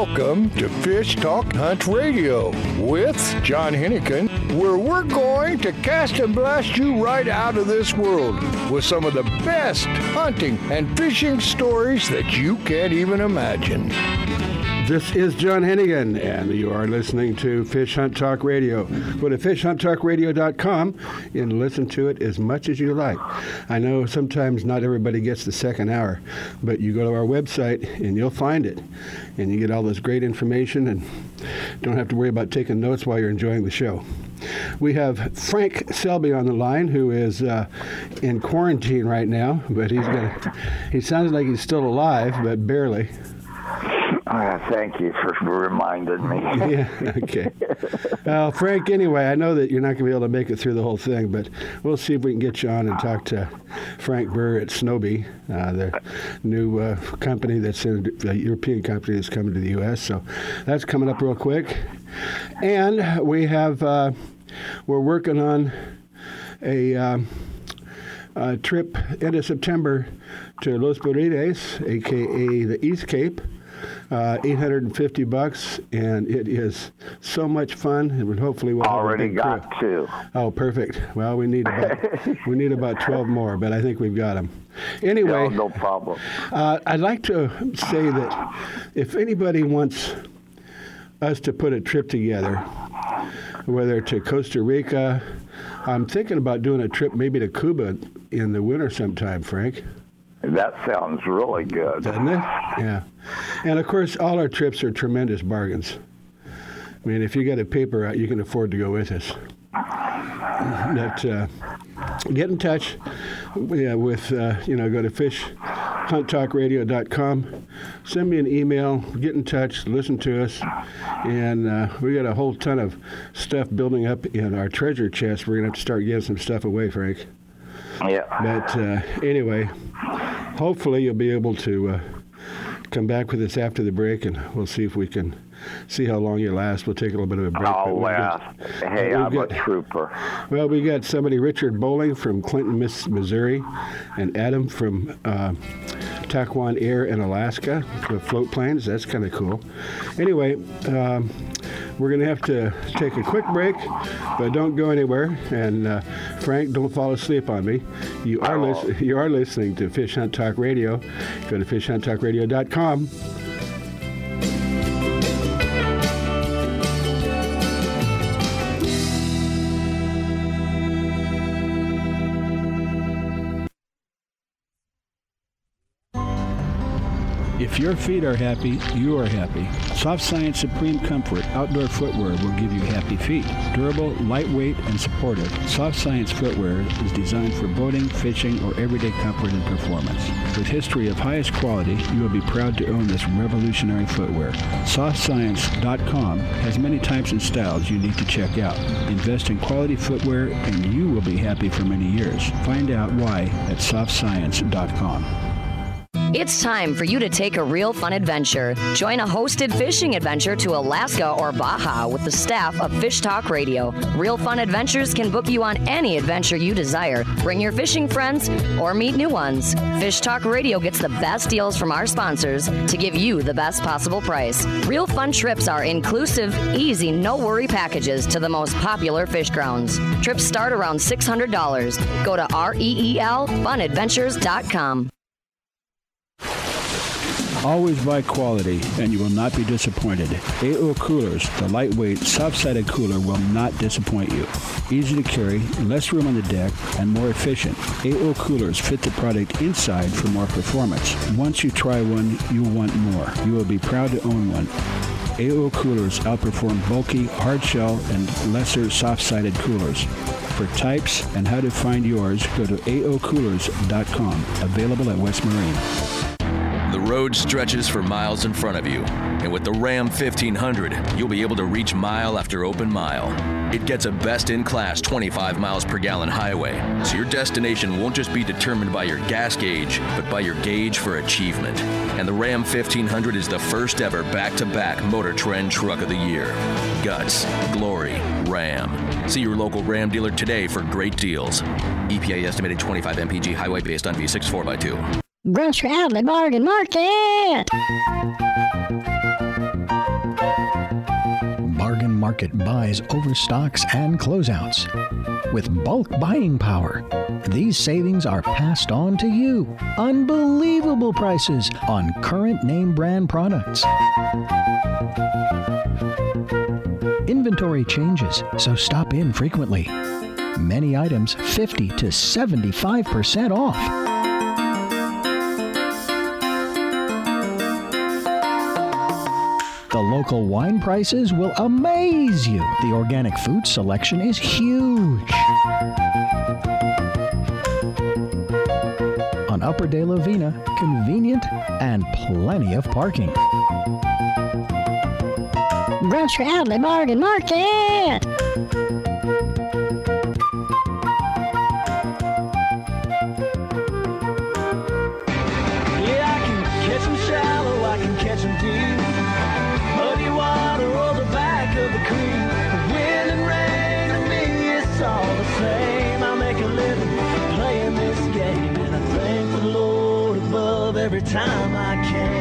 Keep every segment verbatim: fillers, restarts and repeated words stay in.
Welcome to Fish Talk Hunt Radio with John Hennigan, where we're going to cast and blast you right out of this world with some of the best hunting and fishing stories that you can't even imagine. This is John Hennigan, and you are listening to Fish Hunt Talk Radio. Go to fish hunt talk radio dot com and listen to it as much as you like. I know sometimes not everybody gets the second hour, but you go to our website and you'll find it. And you get all this great information and don't have to worry about taking notes while you're enjoying the show. We have Frank Selby on the line, who is uh, in quarantine right now, but he's gonna. He sounds like he's still alive, but barely. Uh, thank you for reminding me. Yeah, okay. Well, Frank, anyway, I know that you're not going to be able to make it through the whole thing, but we'll see if we can get you on and talk to Frank Burr at Snowbee, uh, the new uh, company that's in, the European company that's coming to the U S So that's coming up real quick. And we have, uh, we're working on a, um, a trip into September to Los Barriles, a k a the East Cape. Uh, eight hundred fifty bucks, and it is so much fun. And hopefully we'll already have a big got crew. two. Oh, perfect. Well, we need about, we need about twelve more, but I think we've got them. Anyway, no, no problem. Uh, I'd like to say that if anybody wants us to put a trip together, whether to Costa Rica, I'm thinking about doing a trip maybe to Cuba in the winter sometime, Frank. That sounds really good. Doesn't it? Yeah. And, of course, all our trips are tremendous bargains. I mean, if you got a paper out, you can afford to go with us. But, uh, get in touch yeah, with, uh, you know, go to fish hunt talk radio dot com. Send me an email. Get in touch. Listen to us. And uh, we got a whole ton of stuff building up in our treasure chest. We're going to have to start getting some stuff away, Frank. Yeah. But uh, anyway, hopefully you'll be able to uh, come back with us after the break, and we'll see if we can see how long you last. We'll take a little bit of a break. I'll last. Hey, I'm got, a trooper. Well, we got somebody, Richard Bowling from Clinton, Missouri, and Adam from uh, Taquan Air in Alaska with float planes. That's kind of cool. Anyway, um, we're going to have to take a quick break, but don't go anywhere. And uh, Frank, don't fall asleep on me. You are lis- you are listening to Fish Hunt Talk Radio. Go to fish hunt talk radio dot com. If your feet are happy, you are happy. Soft Science Supreme Comfort Outdoor Footwear will give you happy feet. Durable, lightweight, and supportive, Soft Science Footwear is designed for boating, fishing, or everyday comfort and performance. With history of highest quality, you will be proud to own this revolutionary footwear. soft science dot com has many types and styles you need to check out. Invest in quality footwear, and you will be happy for many years. Find out why at soft science dot com. It's time for you to take a real fun adventure. Join a hosted fishing adventure to Alaska or Baja with the staff of Fish Talk Radio. Real Fun Adventures can book you on any adventure you desire. Bring your fishing friends or meet new ones. Fish Talk Radio gets the best deals from our sponsors to give you the best possible price. Real Fun trips are inclusive, easy, no-worry packages to the most popular fish grounds. Trips start around six hundred dollars. Go to R E E L fun adventures dot com. Always buy quality, and you will not be disappointed. A O Coolers, the lightweight, soft-sided cooler, will not disappoint you. Easy to carry, less room on the deck, and more efficient. A O Coolers fit the product inside for more performance. Once you try one, you'll want more. You will be proud to own one. A O Coolers outperform bulky, hard-shell, and lesser soft-sided coolers. For types and how to find yours, go to A O coolers dot com. Available at West Marine. The road stretches for miles in front of you, and with the Ram fifteen hundred, you'll be able to reach mile after open mile. It gets a best-in-class twenty-five miles per gallon highway, so your destination won't just be determined by your gas gauge, but by your gauge for achievement. And the Ram fifteen hundred is the first ever back-to-back Motor Trend Truck of the Year. Guts, glory, Ram. See your local Ram dealer today for great deals. E P A estimated twenty-five M P G highway based on V six four by two. Grocery Outlet Bargain Market. market buys overstocks and closeouts. With bulk buying power, these savings are passed on to you. Unbelievable prices on current name brand products. Inventory changes, so stop in frequently. Many items fifty to seventy-five percent off. The local wine prices will amaze you. The organic food selection is huge. On Upper De La Vina, convenient and plenty of parking. Grocery Outlet Bargain Market! Yeah, I can catch them shallow, I can catch them deep. Muddy water or the back of the creek. Wind and rain to me, it's all the same. I make a living playing this game, and I thank the Lord above every time I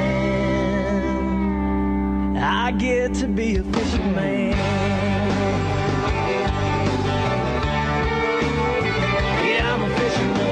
can. I get to be a fishing man. Yeah, I'm a fishing man.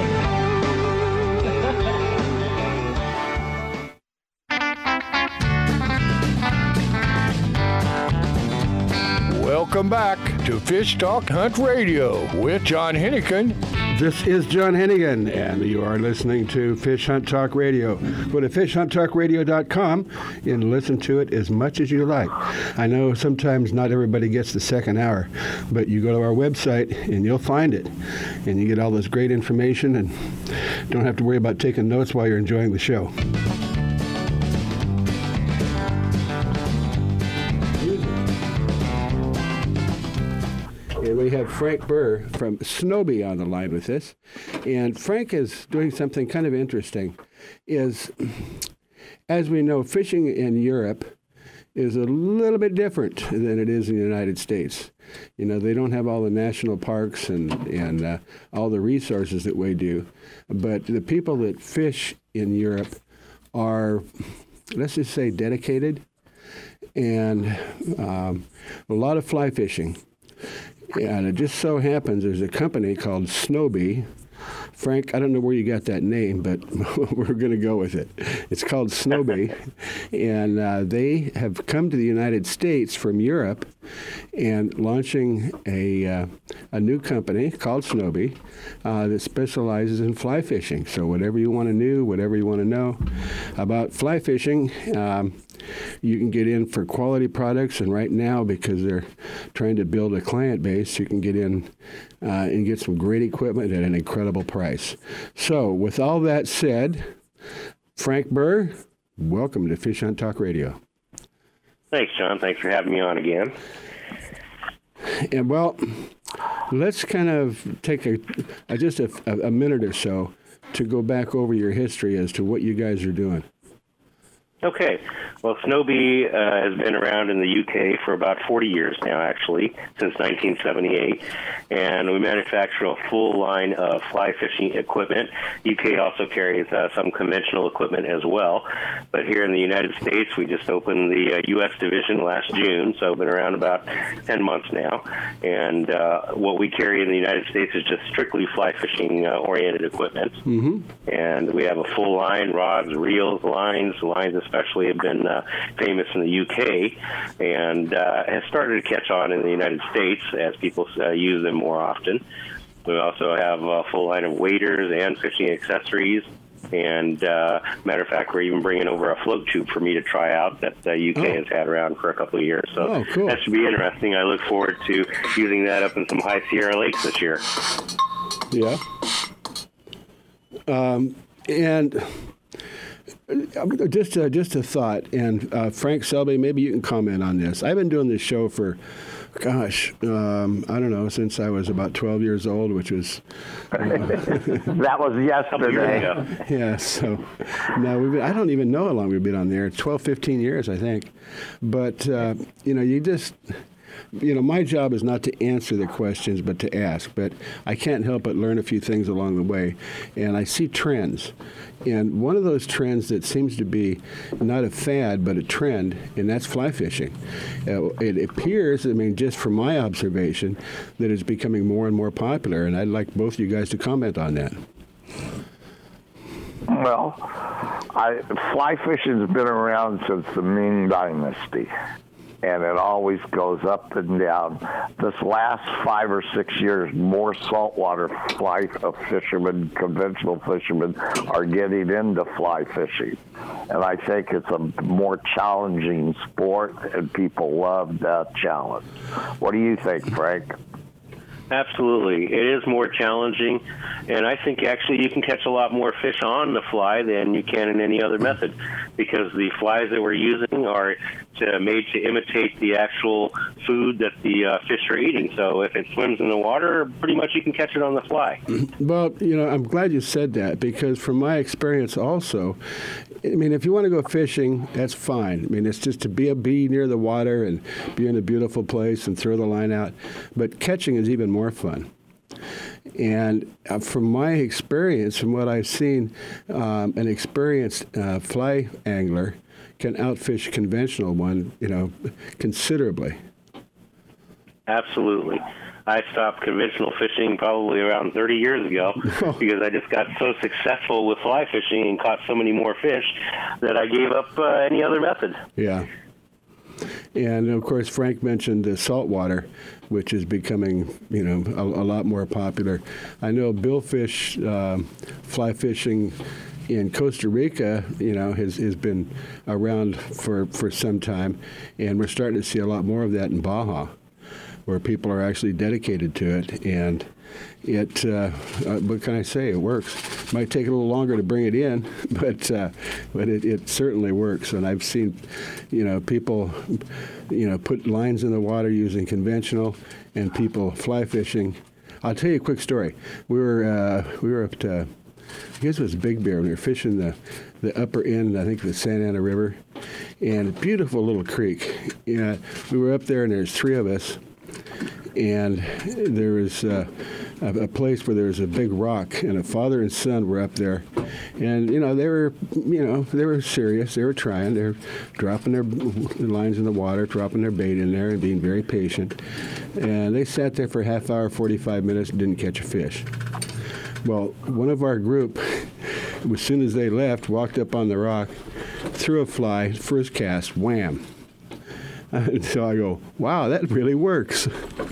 Welcome back to Fish Talk Hunt Radio with John Hennigan. This is John Hennigan, and you are listening to Fish Hunt Talk Radio. Go to fish hunt talk radio dot com and listen to it as much as you like. I know sometimes not everybody gets the second hour, but you go to our website and you'll find it. And you get all this great information and don't have to worry about taking notes while you're enjoying the show. And we have Frank Burr from Snowy on the line with us. And Frank is doing something kind of interesting. Is, as we know, fishing in Europe is a little bit different than it is in the United States. You know, they don't have all the national parks and, and uh, all the resources that we do. But the people that fish in Europe are, let's just say, dedicated and um, a lot of fly fishing. And it just so happens there's a company called Snowy. Frank, I don't know where you got that name, but we're going to go with it. It's called Snowy, and uh, they have come to the United States from Europe and launching a uh, a new company called Snowy uh, that specializes in fly fishing. So whatever you want to know, whatever you want to know about fly fishing, um, you can get in for quality products, and right now, because they're trying to build a client base, you can get in uh, and get some great equipment at an incredible price. So, with all that said, Frank Burr, welcome to Fish Hunt Talk Radio. Thanks, John. Thanks for having me on again. And well, let's kind of take a, a just a, a minute or so to go back over your history as to what you guys are doing. Okay. Well, Snowy uh, has been around in the U K for about forty years now, actually, since nineteen seventy-eight. And we manufacture a full line of fly fishing equipment. U K also carries uh, some conventional equipment as well. But here in the United States, we just opened the uh, U S division last June, so we've been around about ten months now. And uh, what we carry in the United States is just strictly fly fishing uh, oriented equipment. Mm-hmm. And we have a full line, rods, reels, lines. Lines especially have been uh, famous in the U K and uh, has started to catch on in the United States as people uh, use them more often. We also have a full line of waders and fishing accessories. And uh, matter of fact, we're even bringing over a float tube for me to try out that the U K oh. has had around for a couple of years. So oh, cool. That should be interesting. I look forward to using that up in some high Sierra lakes this year. Yeah. Um, and just uh, just a thought, and uh, Frank Selby, maybe you can comment on this. I've been doing this show for, gosh, um, I don't know, since I was about twelve years old, which was... Uh, that was yesterday. Yeah, so now we've been, I don't even know how long we've been on there. twelve, fifteen years, I think. But, uh, you know, you just... you know, my job is not to answer the questions, but to ask. But I can't help but learn a few things along the way. And I see trends. And one of those trends that seems to be not a fad, but a trend, and that's fly fishing. Uh, it appears, I mean, just from my observation, that it's becoming more and more popular. And I'd like both of you guys to comment on that. Well, I, fly fishing's been around since the Ming Dynasty, and it always goes up and down. This last five or six years, more saltwater fly fishermen, conventional fishermen, are getting into fly fishing. And I think it's a more challenging sport, and people love that challenge. What do you think, Frank? Absolutely. It is more challenging, and I think actually you can catch a lot more fish on the fly than you can in any other method, because the flies that we're using are to, made to imitate the actual food that the uh, fish are eating. So if it swims in the water, pretty much you can catch it on the fly. Well, you know, I'm glad you said that, because from my experience also, I mean, if you want to go fishing, that's fine. I mean, it's just to be a be near the water and be in a beautiful place and throw the line out. But catching is even more fun. And uh, from my experience, from what I've seen, um, an experienced uh, fly angler can outfish a conventional one, you know, considerably. Absolutely. I stopped conventional fishing probably around thirty years ago because I just got so successful with fly fishing and caught so many more fish that I gave up uh, any other method. Yeah. And, of course, Frank mentioned uh, saltwater, which is becoming, you know, a, a lot more popular. I know billfish uh, fly fishing in Costa Rica, you know, has, has been around for, for some time, and we're starting to see a lot more of that in Baja, where people are actually dedicated to it. And it, uh, uh, what can I say? It works. Might take a little longer to bring it in, but uh, but it, it certainly works. And I've seen, you know, people, you know, put lines in the water using conventional, and people fly fishing. I'll tell you a quick story. We were uh, we were up to, I guess it was Big Bear. We were fishing the the upper end, I think, of the Santa Ana River, and a beautiful little creek. You know, we were up there, and there's three of us. And there was uh, a, a place where there was a big rock, and a father and son were up there. And, you know, they were, you know, they were serious. They were trying. They were dropping their lines in the water, dropping their bait in there, and being very patient. And they sat there for a half hour, forty-five minutes, and didn't catch a fish. Well, one of our group, as soon as they left, walked up on the rock, threw a fly, first cast, wham. And so I go, wow, that really works.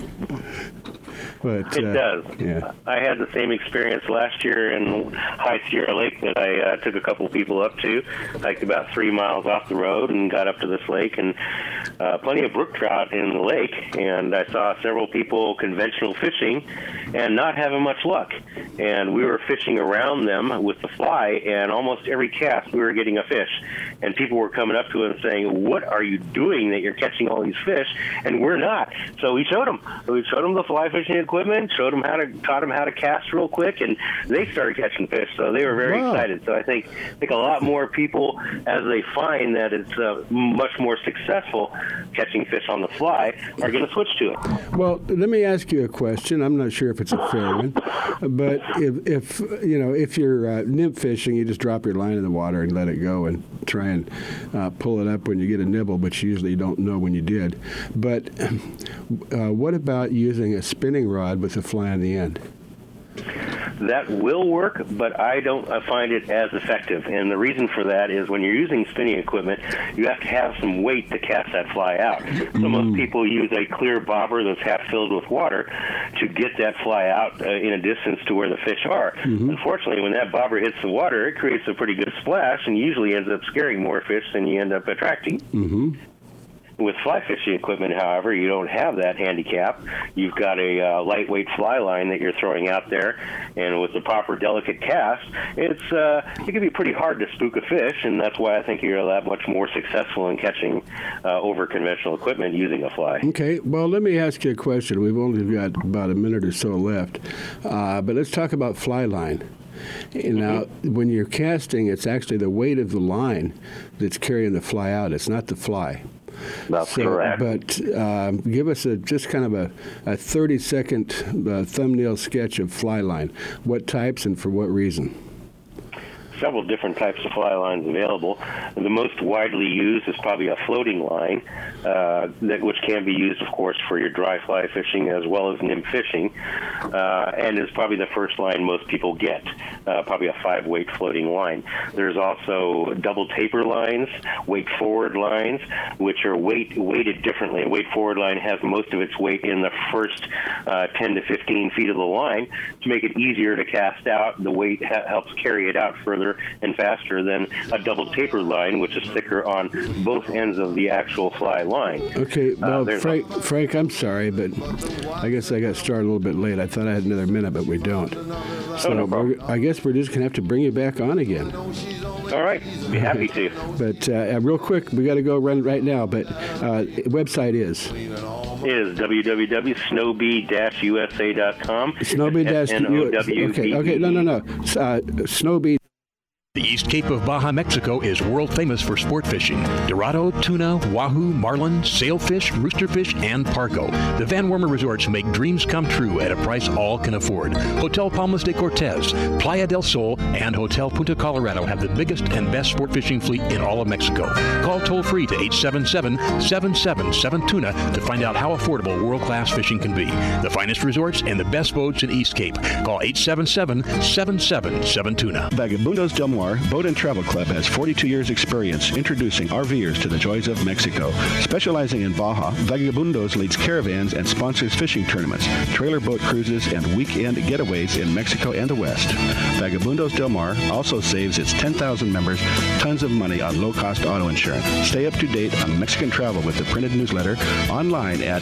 But, it uh, does. Yeah. I had the same experience last year in High Sierra Lake that I uh, took a couple people up to, like about three miles off the road, and got up to this lake, and uh, plenty of brook trout in the lake. And I saw several people conventional fishing and not having much luck. And we were fishing around them with the fly, and almost every cast we were getting a fish. And people were coming up to us saying, what are you doing that you're catching all these fish? And we're not. So we showed them. We showed them the fly fishing equipment, showed them how to, taught them how to cast real quick, and they started catching fish. So they were very wow. excited. So I think, I think a lot more people, as they find that it's uh, much more successful catching fish on the fly, are going to switch to it. Well, let me ask you a question. I'm not sure if it's a fair one, but if, if you know, if you're uh, nymph fishing, you just drop your line in the water and let it go and try and uh, pull it up when you get a nibble, but you usually don't know when you did. But uh, what about using a spinning rod with a fly on the end? That will work, but I don't find it as effective. And the reason for that is when you're using spinning equipment, you have to have some weight to cast that fly out. So mm. most people use a clear bobber that's half filled with water to get that fly out uh, in a distance to where the fish are. Mm-hmm. Unfortunately, when that bobber hits the water, it creates a pretty good splash and usually ends up scaring more fish than you end up attracting. Mm-hmm. With fly fishing equipment, however, you don't have that handicap. You've got a uh, lightweight fly line that you're throwing out there, and with the proper delicate cast, it's uh, it can be pretty hard to spook a fish, and that's why I think you're a lot much more successful in catching uh, over conventional equipment using a fly. Okay, well, let me ask you a question. We've only got about a minute or so left, uh, but let's talk about fly line. Now, mm-hmm. when you're casting, it's actually the weight of the line that's carrying the fly out. It's not the fly. That's so, correct. But um, give us a just kind of a, a thirty-second uh, thumbnail sketch of fly line. What types and for what reason? Several different types of fly lines available. The most widely used is probably a floating line, uh, that, which can be used, of course, for your dry fly fishing as well as nymph fishing, uh, and is probably the first line most people get, uh, probably a five-weight floating line. There's also double taper lines, weight-forward lines, which are weight weighted differently. A weight-forward line has most of its weight in the first uh, ten to fifteen feet of the line. To make it easier to cast out, the weight ha- helps carry it out further and faster than a double taper line, which is thicker on both ends of the actual fly line. Okay, well, uh, Frank, Frank, I'm sorry, but I guess I got started a little bit late. I thought I had another minute, but we don't. So oh, no problem. I guess we're just going to have to bring you back on again. All right, be happy to. But uh, real quick, we got to go run right now, but uh, website is? Is w w w dot snowbee dash u s a dot com. Snowbee dash U S A. Okay, okay, no, no, no. Uh, Snowbee. The East Cape of Baja, Mexico is world famous for sport fishing. Dorado, tuna, wahoo, marlin, sailfish, roosterfish, and pargo. The Van Wormer Resorts make dreams come true at a price all can afford. Hotel Palmas de Cortez, Playa del Sol, and Hotel Punta Colorado have the biggest and best sport fishing fleet in all of Mexico. Call toll-free to eight seven seven, seven seven seven, tuna to find out how affordable world-class fishing can be. The finest resorts and the best boats in East Cape. Call eight seven seven, seven seven seven, tuna. Vagabundos Del Mar Boat and Travel Club has forty-two years experience introducing RVers to the joys of Mexico. Specializing in Baja, Vagabundos leads caravans and sponsors fishing tournaments, trailer boat cruises, and weekend getaways in Mexico and the West. Vagabundos Del Mar also saves its ten thousand members tons of money on low-cost auto insurance. Stay up to date on Mexican travel with the printed newsletter online at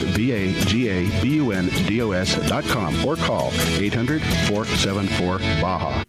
vagabundos dot com or call eight hundred, four seven four, Baja.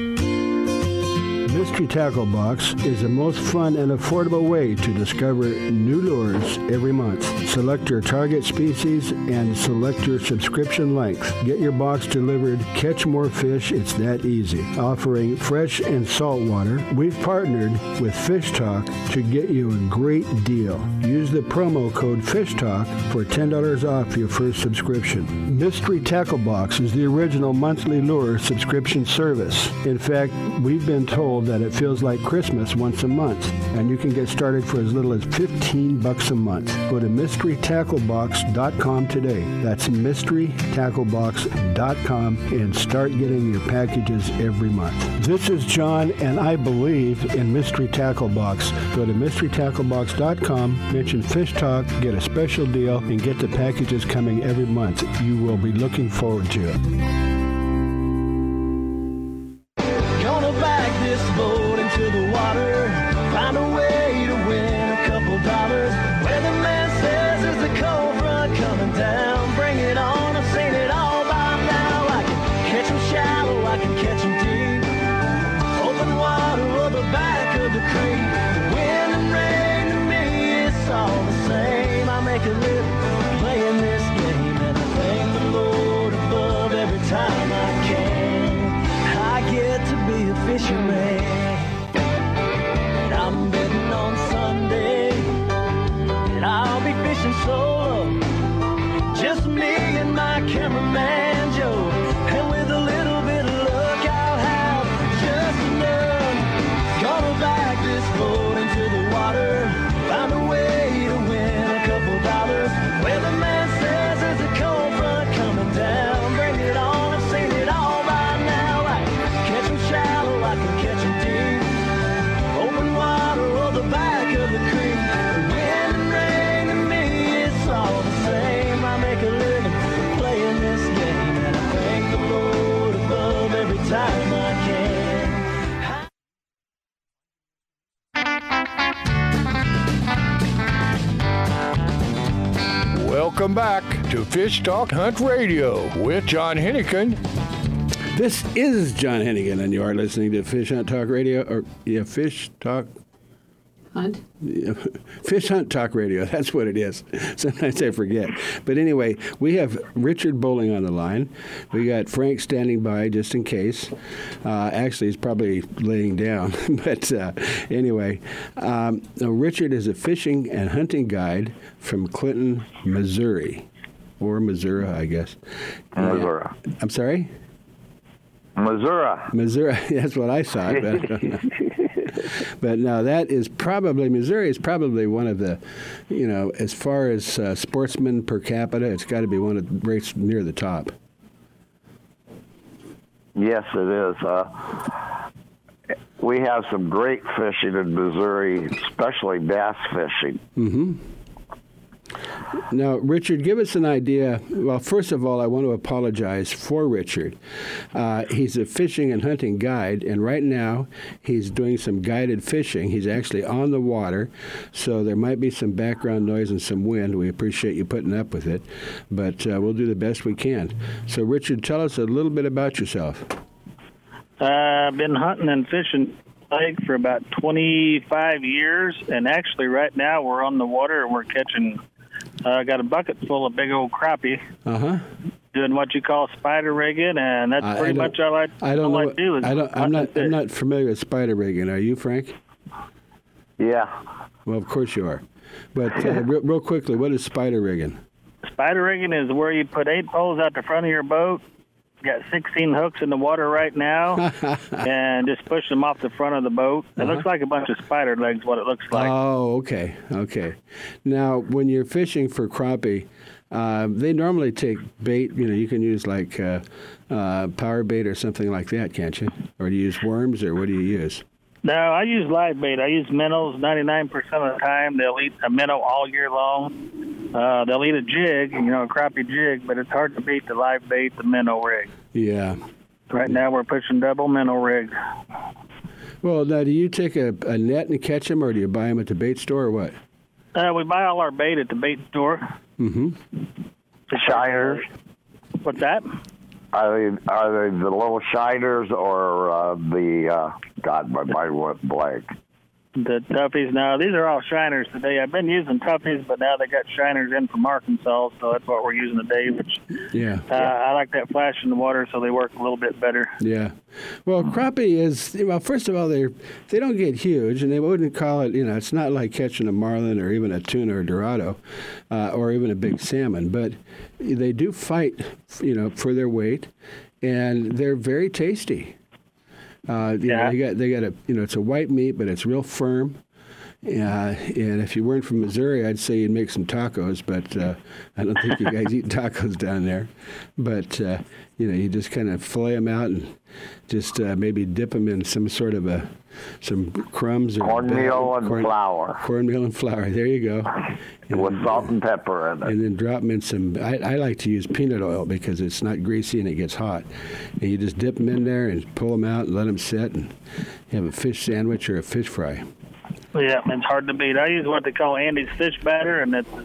Mystery Tackle Box is the most fun and affordable way to discover new lures every month. Select your target species and select your subscription length. Get your box delivered. Catch more fish. It's that easy. Offering fresh and salt water, we've partnered with Fish Talk to get you a great deal. Use the promo code FISHTALK for ten dollars off your first subscription. Mystery Tackle Box is the original monthly lure subscription service. In fact, we've been told that it feels like Christmas once a month, and you can get started for as little as fifteen bucks a month. Go to mystery tackle box dot com today. That's mystery tackle box dot com and start getting your packages every month. This is John, and I believe in Mystery Tackle Box. Go to mystery tackle box dot com, mention Fish Talk, get a special deal, and get the packages coming every month. You will be looking forward to it. Boat into the water, find a way to win a couple dollars. Weatherman says there's a cold front coming down. Bring it on, I've seen it all by now. I can catch them shallow, I can catch them deep. Open water or the back of the creek. Wind and rain to me, it's all the same. I make a living playing this game, and I thank the Lord above every time I can. I get to be a fisherman. I'm betting on Sunday, and I'll be fishing solo, just me and my cameraman Joe, and with a little bit of luck I'll have just enough. Gonna back this boat into the water, find a way to win a couple dollars. Weatherman says there's a cold front coming down. Bring it on, I've seen it all by now. I can catch them shallow, I can catch them deep. Open water or the back of the creek. Wind and rain to me, it's all the same. I make a living playing this game, and I thank the Lord above every time I can. Welcome back to Fish Talk Hunt Radio with John Hennigan. This is John Hennigan, and you are listening to Fish Hunt Talk Radio, or yeah, Fish Talk Hunt? Fish Hunt Talk Radio. That's what it is. Sometimes I forget. But anyway, we have Richard Bowling on the line. We got Frank standing by just in case. Uh, actually, he's probably laying down. but uh, anyway, um, Richard is a fishing and hunting guide from Clinton, Missouri. Or Missouri, I guess. Missouri. Yeah. I'm sorry? Missouri. Missouri. That's what I thought. But I don't know. But now that is probably, Missouri is probably one of the, you know, as far as uh, sportsmen per capita, it's got to be one of the rates near the top. Yes, it is. Uh, we have some great fishing in Missouri, especially bass fishing. Mm-hmm. Now, Richard, give us an idea. Well, first of all, I want to apologize for Richard. Uh, he's a fishing and hunting guide, and right now he's doing some guided fishing. He's actually on the water, so there might be some background noise and some wind. We appreciate you putting up with it, but uh, we'll do the best we can. So, Richard, tell us a little bit about yourself. Uh, I've been hunting and fishing lake for about twenty-five years, and actually right now we're on the water and we're catching I uh, got a bucket full of big old crappie. Uh-huh. Doing what you call spider rigging, and that's I, pretty I much all I, I don't all know. I do. Is I don't, I'm not. I'm not familiar with spider rigging. Are you, Frank? Yeah. Well, of course you are. But uh, real, real quickly, what is spider rigging? Spider rigging is where you put eight poles out the front of your boat. Got sixteen hooks in the water right now, and just push them off the front of the boat. It uh-huh. looks like a bunch of spider legs, what it looks like. Oh, okay, okay. Now, when you're fishing for crappie, uh, they normally take bait. You know, you can use like uh, uh, power bait or something like that, can't you? Or do you use worms, or what do you use? No, I use live bait. I use minnows ninety-nine percent of the time. They'll eat a minnow all year long. Uh, they'll eat a jig, you know, a crappie jig, but it's hard to beat the live bait, the minnow rig. Yeah. Right now we're pushing double minnow rig. Well, now, do you take a, a net and catch them, or do you buy them at the bait store, or what? Uh, we buy all our bait at the bait store. Mm-hmm. The shiners. What's that? Are they, are they the little shiners or uh, the, uh, God, my mind went blank. The toughies. No, these are all shiners today. I've been using toughies, but now they got shiners in from Arkansas, so that's what we're using today. Which, yeah, uh, I like that flash in the water, so they work a little bit better. Yeah. Well, crappie is, well, first of all, they they don't get huge, and they wouldn't call it, you know, it's not like catching a marlin or even a tuna or dorado uh, or even a big salmon, but they do fight, you know, for their weight, and they're very tasty. Uh, you yeah. know, they got they got a you know it's a white meat, but it's real firm. Uh, and if you weren't from Missouri, I'd say you'd make some tacos, but uh, I don't think you guys eat tacos down there. But uh, you know, you just kind of fillet them out and just uh, maybe dip them in some sort of a some crumbs or cornmeal and corn, flour. Cornmeal and flour. There you go. And, with salt and pepper in it. And then drop them in some. I, I like to use peanut oil because it's not greasy and it gets hot. And you just dip them in there and pull them out and let them sit, and you have a fish sandwich or a fish fry. Yeah, it's hard to beat. I use what they call Andy's fish batter, and it's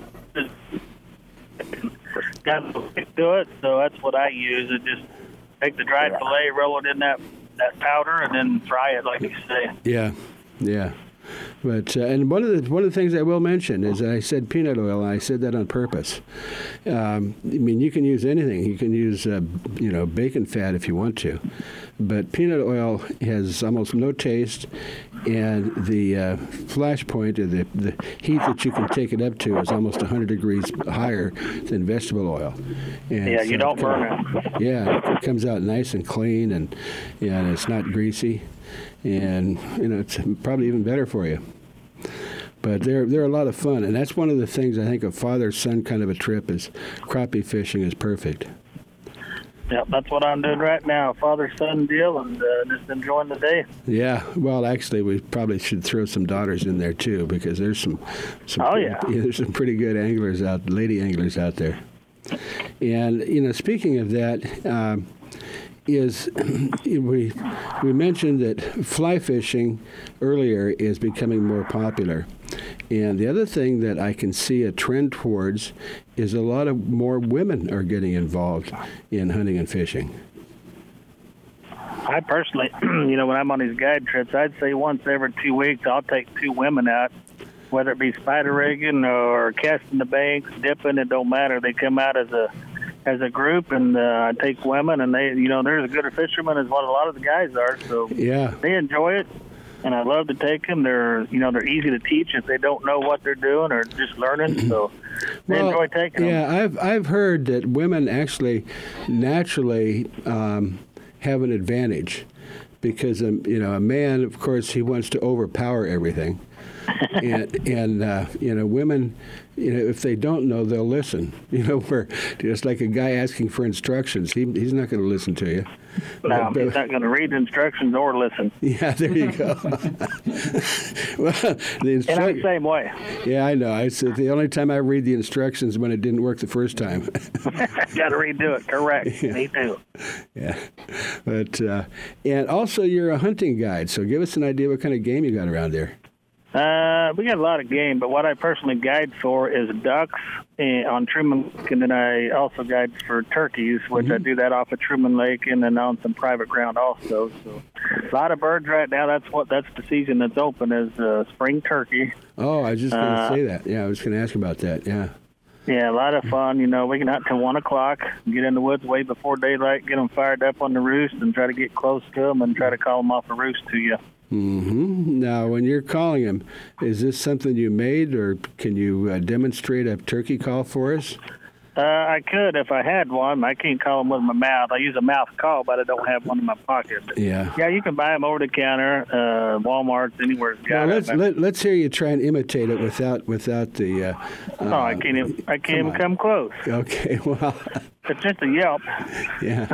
got to stick to it, so that's what I use. It just take the dried yeah. fillet, roll it in that, that powder, and then fry it, like you say. Yeah, yeah. But uh, and one of the one of the things I will mention is I said peanut oil, and I said that on purpose. Um, I mean, you can use anything. You can use uh, you know bacon fat if you want to, but peanut oil has almost no taste, and the uh, flash point or the the heat that you can take it up to is almost one hundred degrees higher than vegetable oil. And yeah, you so don't it burn comes, it. Yeah, it comes out nice and clean, and yeah, and it's not greasy. And you know it's probably even better for you. But they're they're a lot of fun, and that's one of the things I think a father-son kind of a trip is crappie fishing is perfect. Yep, that's what I'm doing right now, father-son deal, and uh, just enjoying the day. Yeah, well, actually, we probably should throw some daughters in there too, because there's some, some oh pretty, yeah, yeah, there's some pretty good anglers out, lady anglers out there. And you know, speaking of that. Um, is we we mentioned that fly fishing earlier is becoming more popular, and the other thing that I can see a trend towards is a lot of more women are getting involved in hunting and fishing. I personally, you know, when I'm on these guide trips, I'd say once every two weeks I'll take two women out, whether it be spider rigging or casting the banks, dipping. It don't matter. They come out as a as a group, and uh, I take women, and they, you know, they're as good a fishermen as what a lot of the guys are. So yeah, they enjoy it. And I love to take them. They're, you know, they're easy to teach if they don't know what they're doing or just learning. So they well, enjoy taking yeah, them. Yeah, I've I've heard that women actually naturally um, have an advantage because um, you know, a man, of course, he wants to overpower everything, and and uh, you know, women, you know, if they don't know, they'll listen. You know, where just like a guy asking for instructions, he he's not going to listen to you. No, but, he's not going to read the instructions or listen. Yeah, there you go. Well, the instru- and I'm the same way. Yeah, I know. I said the only time I read the instructions when it didn't work the first time. Got to redo it. Correct. Yeah. Me too. Yeah, but uh, and also you're a hunting guide, so give us an idea what kind of game you got around there. Uh, we got a lot of game, but what I personally guide for is ducks and, on Truman Lake, and then I also guide for turkeys, which mm-hmm. I do that off of Truman Lake and then on some private ground also. So a lot of birds right now. That's what that's the season that's open is uh, spring turkey. Oh, I was just going to uh, say that. Yeah, I was going to ask about that. Yeah. Yeah, a lot of fun. You know, we can hunt till one o'clock, get in the woods way before daylight, get them fired up on the roost, and try to get close to them and try to call them off the roost to you. Mm-hmm. Now, when you're calling them, is this something you made, or can you uh, demonstrate a turkey call for us? Uh, I could if I had one. I can't call them with my mouth. I use a mouth call, but I don't have one in my pocket. But yeah. Yeah, you can buy them over the counter, uh, Walmart, anywhere. Well, let's let, let's hear you try and imitate it without without the. Uh, oh, I can't. Even, I can't even come close. Okay, well. It's just a yelp. Yeah.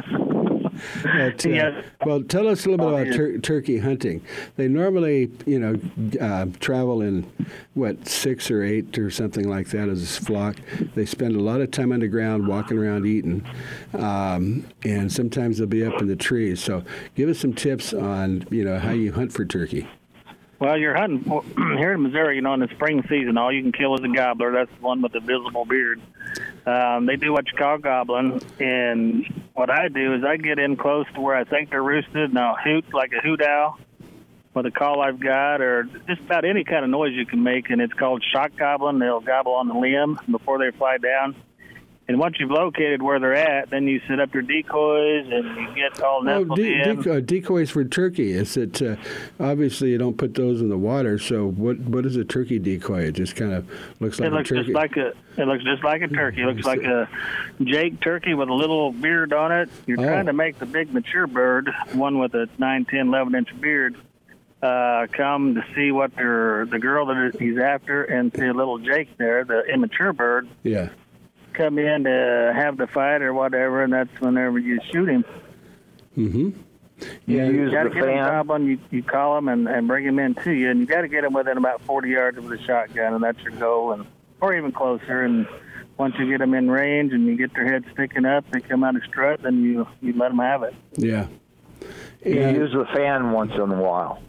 But, uh, yeah. Well, tell us a little bit about tur- turkey hunting. They normally, you know, uh, travel in, what, six or eight or something like that as a flock. They spend a lot of time on the ground walking around eating, um, and sometimes they'll be up in the trees. So give us some tips on, you know, how you hunt for turkey. Well, you're hunting here in Missouri, you know, in the spring season, all you can kill is a gobbler. That's the one with the visible beard. Um, they do what you call gobbling, and what I do is I get in close to where I think they're roosted, and I'll hoot like a hoot owl with a call I've got, or just about any kind of noise you can make, and it's called shock gobbling. They'll gobble on the limb before they fly down. And once you've located where they're at, then you set up your decoys and you get all nestled oh, de- in. De- uh, decoys for turkey. Is it uh, obviously you don't put those in the water? So what what is a turkey decoy? It just kind of looks like it looks a turkey. Just like a, it looks just like a turkey. It looks like a Jake turkey with a little beard on it. You're oh. trying to make the big mature bird, one with a nine, ten, eleven inch beard, uh, come to see what they're, the girl that he's after, and see a little Jake there, the immature bird. Yeah. Come in to have the fight or whatever, and that's whenever you shoot him. Mm-hmm. Yeah, you, you got to get him gobbling. You, you call him and, and bring him in to you, and you got to get him within about forty yards of the shotgun, and that's your goal, and or even closer. And once you get them in range and you get their head sticking up, they come out of strut, then you you let them have it. Yeah. You yeah. use the fan once in a while.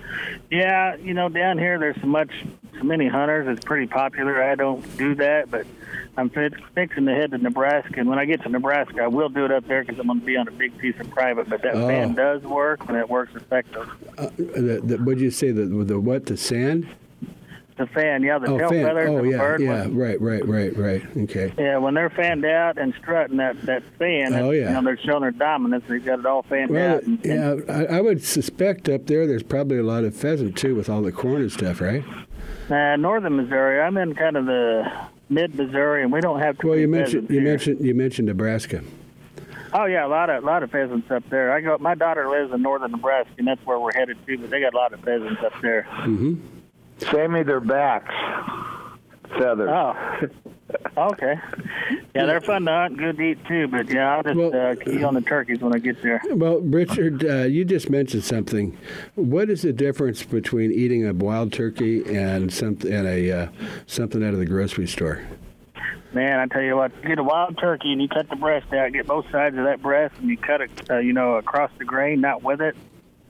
Yeah, you know, down here there's so much, so many hunters. It's pretty popular. I don't do that, but I'm fixing to head to Nebraska, and when I get to Nebraska, I will do it up there because I'm going to be on a big piece of private. But that oh. fan does work, and it works effective. Uh, the, the, what did you say? The, the what? The sand? The fan, yeah, the oh, tail fan. feathers oh, of yeah, a bird. yeah, right, right, right, right. Okay. Yeah, when they're fanned out and strutting that, that fan, oh, yeah. you know, they're showing their dominance. They've got it all fanned well, out. And, yeah, I, I would suspect up there there's probably a lot of pheasant, too, with all the corn and stuff, right? Uh, northern Missouri. I'm in kind of the mid-Missouri, and we don't have too well, many you mentioned you here. mentioned you mentioned Nebraska. Oh yeah, a lot of a lot of pheasants up there. I go. My daughter lives in northern Nebraska, and that's where we're headed to. But they got a lot of pheasants up there. Mm-hmm. Send me their backs, feathers. Oh, okay. Yeah, they're fun to hunt, good to eat too. But yeah, I'll just well, uh, key on the turkeys when I get there. Well, Richard, uh, you just mentioned something. What is the difference between eating a wild turkey and something and a uh, something out of the grocery store? Man, I tell you what, you get a wild turkey and you cut the breast out, get both sides of that breast, and you cut it, uh, you know, across the grain, not with it.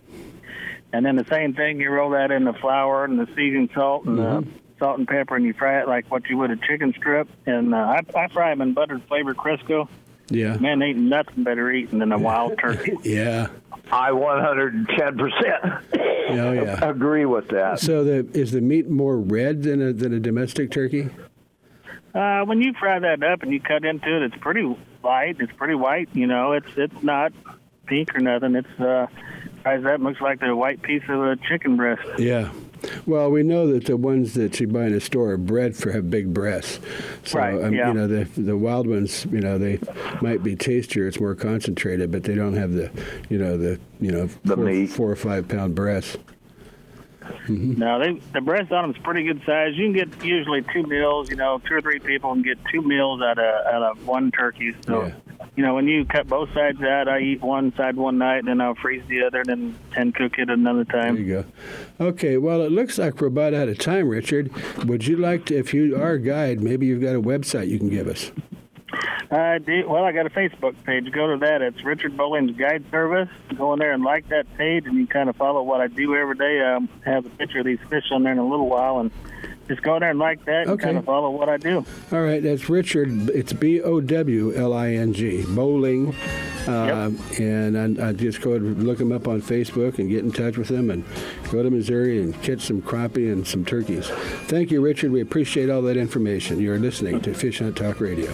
And then the same thing, you roll that in the flour and the seasoned salt and mm-hmm. the salt and pepper, and you fry it like what you would a chicken strip. And uh, I, I fry them in buttered flavored Crisco. Yeah. Man, ain't nothing better eating than a wild turkey. Yeah. I one hundred ten percent Oh, yeah. agree with that. So the is the meat more red than a than a domestic turkey? Uh, when you fry that up and you cut into it, it's pretty light. It's pretty white. You know, it's it's not pink or nothing. It's uh, fries up, looks like the white piece of a chicken breast. Yeah. Well, we know that the ones that you buy in a store are bred for have big breasts. So, Right, um, yeah. you know, the the wild ones, you know, they might be tastier. It's more concentrated, but they don't have the, you know, the you know The four, meat. four or five pound breasts. Mm-hmm. No, they the breast on them's pretty good size. You can get usually two meals. You know, two or three people can get two meals out of out of one turkey. So, Yeah. you know, when you cut both sides out, I eat one side one night, and then I'll freeze the other, and and cook it another time. There you go. Okay, well, it looks like we're about out of time, Richard. Would you like to, if you are a guide, maybe you've got a website you can give us? I do. Well, I got a Facebook page. Go to that. It's Richard Bowling's Guide Service. Go in there and like that page, and you kind of follow what I do every day. Um, I have a picture of these fish on there in a little while, and just go in there and like that and Okay. kind of follow what I do. All right, that's Richard. It's B O W L I N G, Bowling. Uh, And I, I just go and look him up on Facebook and get in touch with him and go to Missouri and catch some crappie and some turkeys. Thank you, Richard. We appreciate all that information. You're listening to Fish Hunt Talk Radio.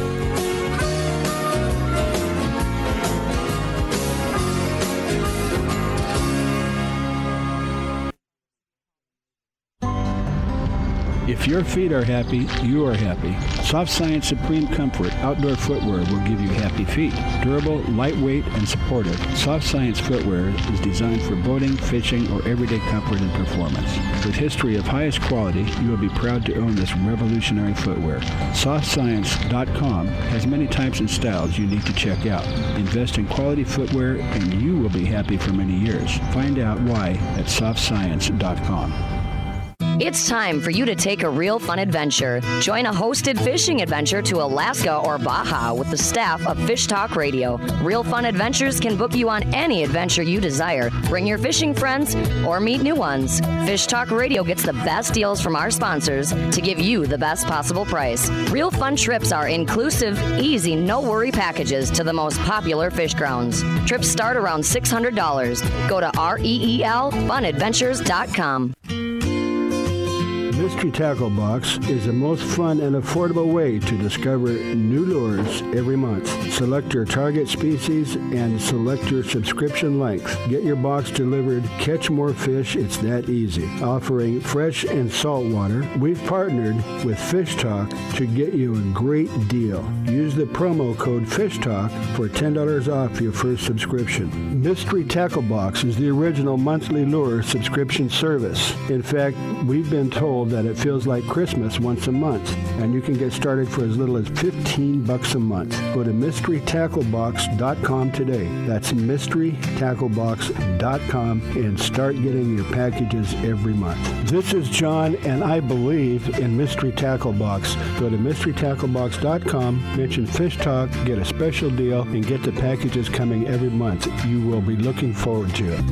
If your feet are happy, you are happy. Soft Science Supreme Comfort outdoor footwear will give you happy feet. Durable, lightweight, and supportive, Soft Science footwear is designed for boating, fishing, or everyday comfort and performance. With history of highest quality, you will be proud to own this revolutionary footwear. soft science dot com has many types and styles you need to check out. Invest in quality footwear and you will be happy for many years. Find out why at soft science dot com. It's time for you to take a real fun adventure. Join a hosted fishing adventure to Alaska or Baja with the staff of Fish Talk Radio. Real Fun Adventures can book you on any adventure you desire. Bring your fishing friends or meet new ones. Fish Talk Radio gets the best deals from our sponsors to give you the best possible price. Real Fun trips are inclusive, easy, no-worry packages to the most popular fish grounds. Trips start around six hundred dollars. Go to R E E L fun adventures dot com. Mystery Tackle Box is the most fun and affordable way to discover new lures every month. Select your target species and select your subscription length. Get your box delivered. Catch more fish. It's that easy. Offering fresh and salt water, we've partnered with Fish Talk to get you a great deal. Use the promo code FISHTALK for ten dollars off your first subscription. Mystery Tackle Box is the original monthly lure subscription service. In fact, we've been told that it feels like Christmas once a month, and you can get started for as little as fifteen bucks a month. Go to mystery tackle box dot com today. That's mystery tackle box dot com and start getting your packages every month. This is John, and I believe in Mystery Tackle Box. Go to mystery tackle box dot com, mention Fish Talk, get a special deal, and get the packages coming every month. You will be looking forward to it.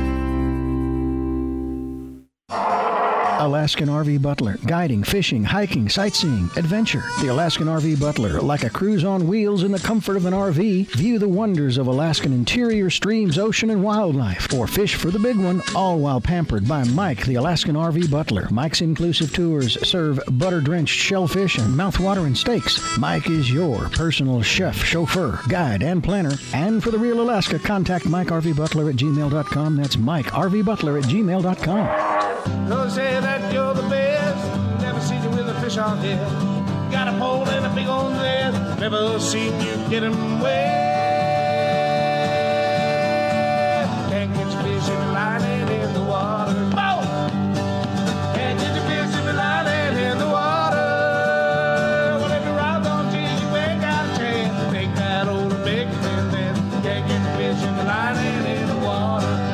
Alaskan R V Butler. Guiding, fishing, hiking, sightseeing, adventure. The Alaskan R V Butler. Like a cruise on wheels in the comfort of an R V. View the wonders of Alaskan interior, streams, ocean, and wildlife. Or fish for the big one, all while pampered by Mike, the Alaskan R V Butler. Mike's inclusive tours serve butter-drenched shellfish and mouth-watering steaks. Mike is your personal chef, chauffeur, guide, and planner. And for the real Alaska, contact Mike R V Butler at gmail dot com. That's Mike R V Butler at gmail dot com. Don't say that you're the best. Never seen you with a fish on here. Got a pole and a big old net. Never seen you get him wet. Can't catch a fish if you're lying in the water. Boom! Can't catch a fish if you're lying in the water. Well, if your rod don't tease, you ain't got a chance. Take that old big fin then. Can't catch a fish if you're lying in the water.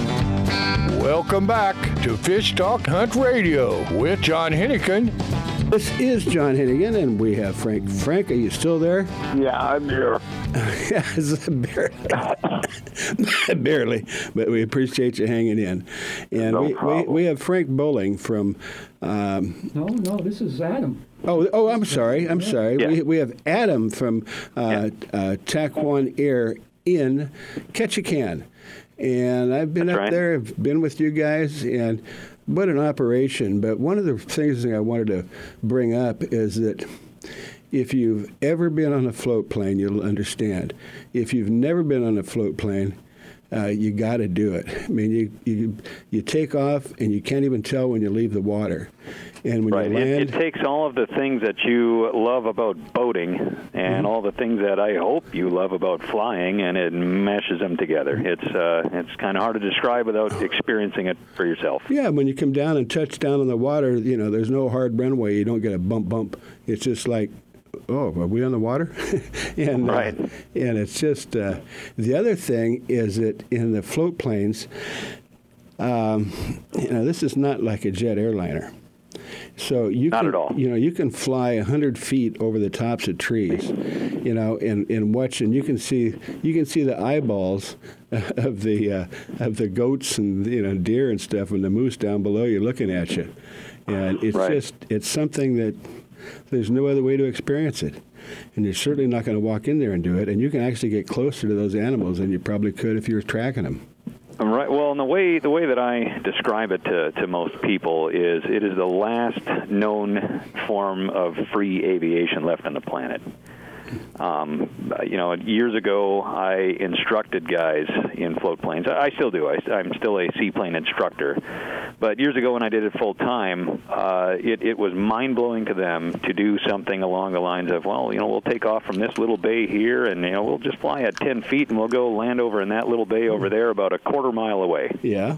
Welcome back to Fish Talk Hunt Radio with John Hennigan This is John Hennigan, and we have Frank. Frank, are you still there? Yeah, I'm here. Yes, barely. barely, but we appreciate you hanging in. And No we, we, problem. we have Frank Bowling from... Um, No, no, this is Adam. oh, oh, I'm sorry. I'm sorry. Yeah. We, we have Adam from uh, uh, Taquan Air in Ketchikan. And I've been That's up right. there, I've been with you guys, and what an operation. But one of the things that I wanted to bring up is that if you've ever been on a float plane, you'll understand. If you've never been on a float plane, uh, you got to do it. I mean, you, you you take off, and you can't even tell when you leave the water. And when Right. you It, land... it takes all of the things that you love about boating and Mhm. all the things that I hope you love about flying, and it meshes them together. It's uh, it's kind of hard to describe without experiencing it for yourself. Yeah, when you come down and touch down on the water, you know, there's no hard runway. You don't get a bump, bump. It's just like, oh, are we on the water? and, Right. Uh, and it's just, uh, the other thing is that in the float planes, um, you know, this is not like a jet airliner. So you Not can, at all. you know, you can fly a hundred feet over the tops of trees, you know, and, and watch, and you can see you can see the eyeballs of the uh, of the goats and you know deer and stuff, and the moose down below you looking at you, and it's Right. just it's something that there's no other way to experience it, and you're certainly not going to walk in there and do it, and you can actually get closer to those animals than you probably could if you were tracking them. Right. Well, and the way the way that I describe it to, to most people is it is the last known form of free aviation left on the planet. Um, you know, years ago, I instructed guys in float planes. I still do. I, I'm still a seaplane instructor. But years ago, when I did it full time, uh, it, it was mind blowing to them to do something along the lines of, well, you know, we'll take off from this little bay here, and you know, we'll just fly at ten feet, and we'll go land over in that little bay over there, about a quarter mile away. Yeah.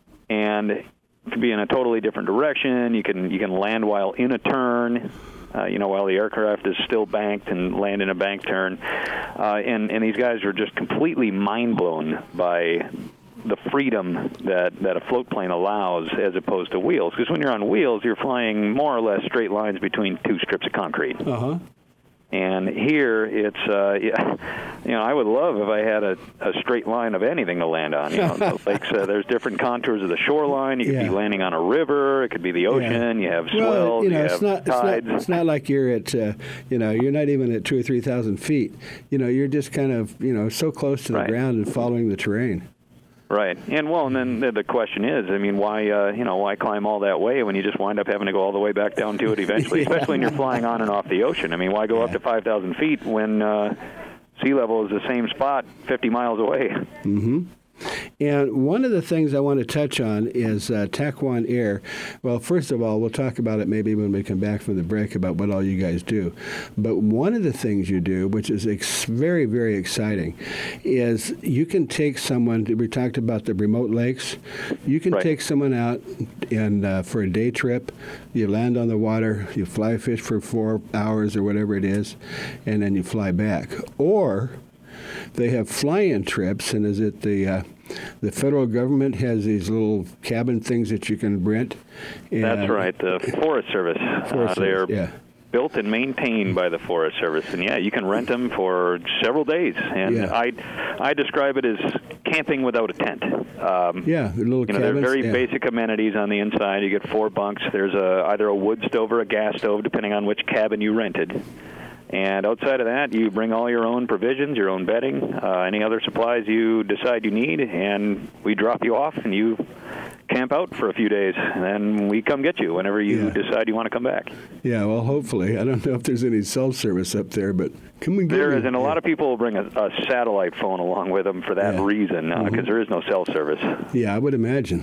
And it can be in a totally different direction. You can you can land while in a turn. Uh, you know, while the aircraft is still banked, and land in a bank turn. Uh, and, and these guys were just completely mind-blown by the freedom that, that a float plane allows as opposed to wheels. Because when you're on wheels, you're flying more or less straight lines between two strips of concrete. Uh-huh. And here, it's, uh, yeah, you know, I would love if I had a, a straight line of anything to land on. You know, the lakes, uh, there's different contours of the shoreline. You could Yeah. be landing on a river. It could be the ocean. You have Well, swells. you know, you it's have not, it's not tides. it's not like you're at, uh, you know, you're not even at two or three thousand feet. You know, you're just kind of, you know, so close to the Right. ground and following the terrain. Right, and well, and then the, the question is, I mean, why, uh, you know, why climb all that way when you just wind up having to go all the way back down to it eventually? Yeah. Especially when you're flying on and off the ocean. I mean, why go up to five thousand feet when uh, sea level is the same spot fifty miles away? Mm-hmm. And one of the things I want to touch on is uh, Taquan Air. Well, first of all, we'll talk about it maybe when we come back from the break about what all you guys do. But one of the things you do, which is ex- very, very exciting, is you can take someone, we talked about the remote lakes, you can Right. take someone out and uh, for a day trip, you land on the water, you fly fish for four hours or whatever it is, and then you fly back. Or they have fly-in trips, and is it the uh, the federal government has these little cabin things that you can rent? And That's right, the Forest Service. Forest uh, they're Service, yeah. built and maintained by the Forest Service, and yeah, you can rent them for several days. And Yeah. I, I describe it as camping without a tent. Um, Yeah, the little You know, cabins. they're very yeah. basic amenities on the inside. You get four bunks. There's a, either a wood stove or a gas stove, depending on which cabin you rented. And outside of that, you bring all your own provisions, your own bedding, uh, any other supplies you decide you need, and we drop you off, and you camp out for a few days, and then we come get you whenever you Yeah. decide you want to come back. Yeah, well, hopefully. I don't know if there's any cell service up there, but come and get There me. is, and a lot of people will bring a, a satellite phone along with them for that Yeah. reason, because uh, Mhm. there is no cell service. Yeah, I would imagine.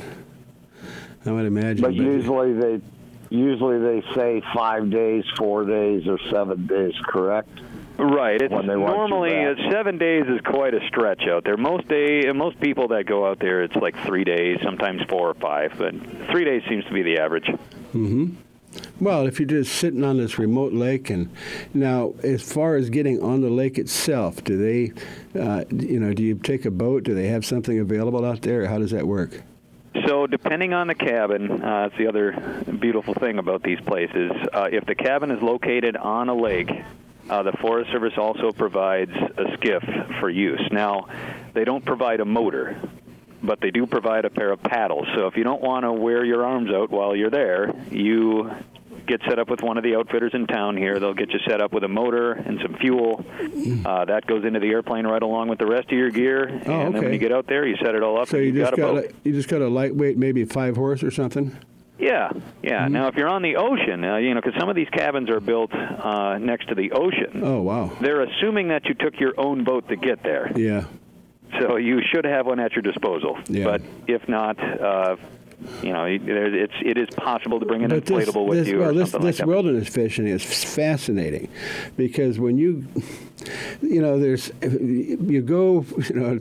I would imagine. But usually they usually they say five days, four days, or seven days. Correct? Right. It's When they want you normally back. uh, seven days is quite a stretch out there. Most day, most people that go out there, it's like three days, sometimes four or five, but three days seems to be the average. Mm-hmm. Well, if you're just sitting on this remote lake, and now as far as getting on the lake itself, do they, uh, you know, do you take a boat? Do they have something available out there? Or how does that work? So depending on the cabin, uh, that's the other beautiful thing about these places. Uh, if the cabin is located on a lake, uh, the Forest Service also provides a skiff for use. Now, they don't provide a motor, but they do provide a pair of paddles. So if you don't want to wear your arms out while you're there, you get set up with one of the outfitters in town here. They'll get you set up with a motor and some fuel. Uh, that goes into the airplane right along with the rest of your gear. And Oh, okay. then when you get out there, you set it all up. So and you you've just got a got boat. a, you just got a lightweight, maybe five horse or something. Yeah, yeah. Mm-hmm. Now, if you're on the ocean, uh, you know, because some of these cabins are built uh, next to the ocean. Oh, wow. They're assuming that you took your own boat to get there. Yeah. So you should have one at your disposal. Yeah. But if not, uh, you know, it's it is possible to bring an But this, inflatable with this, you well, or this, something this like that. wilderness fishing is fascinating because when you, you know, there's, you go, you know,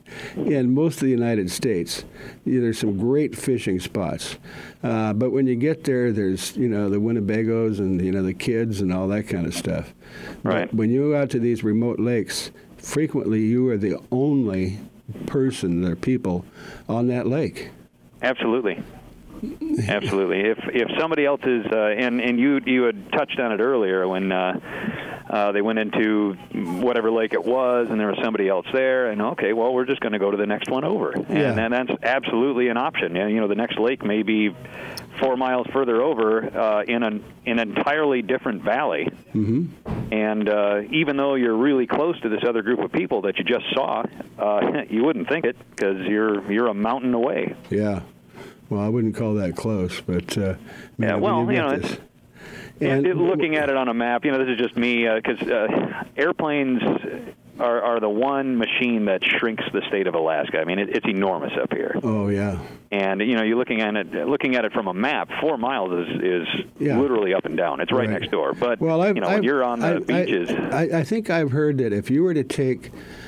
in most of the United States, there's some great fishing spots. Uh, but when you get there, there's, you know, the Winnebagos and, you know, the kids and all that kind of stuff. Right. But when you go out to these remote lakes, frequently you are the only person or people on that lake. Absolutely. Absolutely. If if somebody else is, uh, and and you you had touched on it earlier when uh, uh, they went into whatever lake it was, and there was somebody else there, and okay, well, we're just going to go to the next one over, Yeah. and, and that's absolutely an option. You know, the next lake may be four miles further over uh, in an in an entirely different valley. Mm-hmm. And uh, even though you're really close to this other group of people that you just saw, uh, you wouldn't think it because you're you're a mountain away. Yeah. Well, I wouldn't call that close, but uh, man, Yeah, well, when you you get know, this, it's- and It- looking at it on a map, you know, this is just me because uh, airplanes are, are the one machine that shrinks the state of Alaska. I mean, it, it's enormous up here. oh yeah, And you know, you're looking at it, looking at it from a map. Four miles is, is Yeah. literally up and down. It's right, Right. next door. But well, I've, you know, I've, when you're on the I, beaches, I, I think I've heard that if you were to take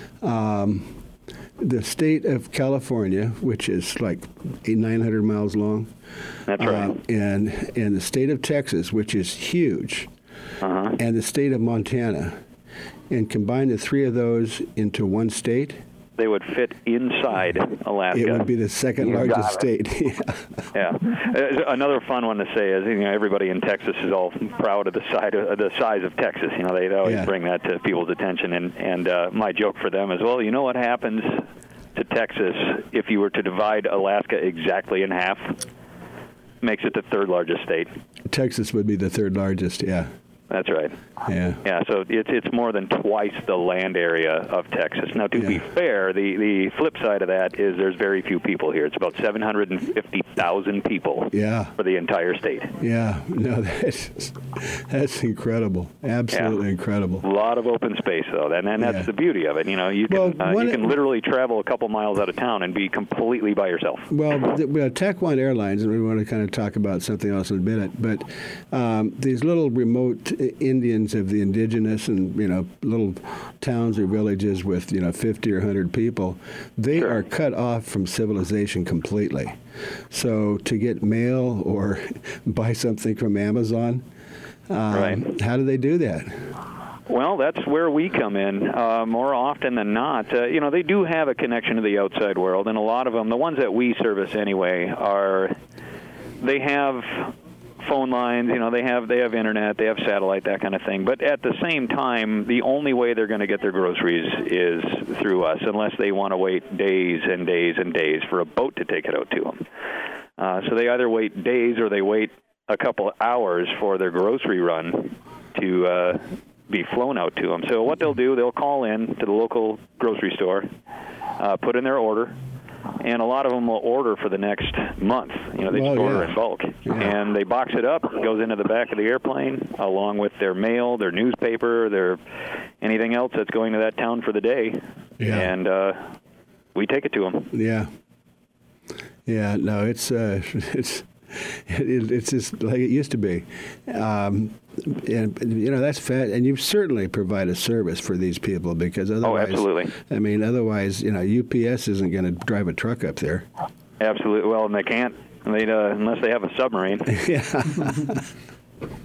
um, the state of California, which is like eight, nine hundred miles long, that's right. uh, and and the state of Texas, which is huge, Uh-huh. and the state of Montana, and combine the three of those into one state, they would fit inside Alaska. it would be the second You largest got state. Yeah. Yeah. Uh, Another fun one to say is, you know, everybody in Texas is all proud of the side of the size of Texas. You know, they always Yeah. bring that to people's attention. And and uh, my joke for them is, well, you know what happens to Texas if you were to divide Alaska exactly in half? Makes it the third largest state. Texas would be the third largest. Yeah. That's right. Yeah. Yeah, so it's it's more than twice the land area of Texas. Now, to be Yeah. fair, the, the flip side of that is there's very few people here. It's about seven hundred fifty thousand people Yeah. for the entire state. Yeah. No, that's that's incredible. Absolutely Yeah. incredible. A lot of open space, though, and, and that's Yeah. the beauty of it. You know, you can Well, uh, one- you can literally travel a couple miles out of town and be completely by yourself. Well, the, well, Tech One Airlines, and we want to kind of talk about something else in a minute, but um, these little remote Indians of the indigenous and, you know, little towns or villages with, you know, fifty or one hundred people, they Sure. are cut off from civilization completely. So to get mail or buy something from Amazon, um, Right. how do they do that? Well, that's where we come in. Uh, more often than not, uh, you know, they do have a connection to the outside world, and a lot of them, the ones that we service anyway, are they have phone lines. You know, they have they have internet, they have satellite, that kind of thing. But at the same time, the only way they're going to get their groceries is through us, unless they want to wait days and days and days for a boat to take it out to them. Uh, so they either wait days or they wait a couple of hours for their grocery run to uh, be flown out to them. So what they'll do, they'll call in to the local grocery store, uh, put in their order, and a lot of them will order for the next month. You know, they just Oh, order yeah. in bulk. Yeah. And they box it up, it goes into the back of the airplane, along with their mail, their newspaper, their anything else that's going to that town for the day. Yeah. And uh, we take it to them. Yeah. Yeah, no, it's uh, it's it, it's just like it used to be, um, and you know that's fat. And you certainly provide a service for these people because otherwise, Oh, absolutely. I mean, otherwise, you know, U P S isn't going to drive a truck up there. Absolutely. Well, and they can't they uh, unless they have a submarine. Yeah.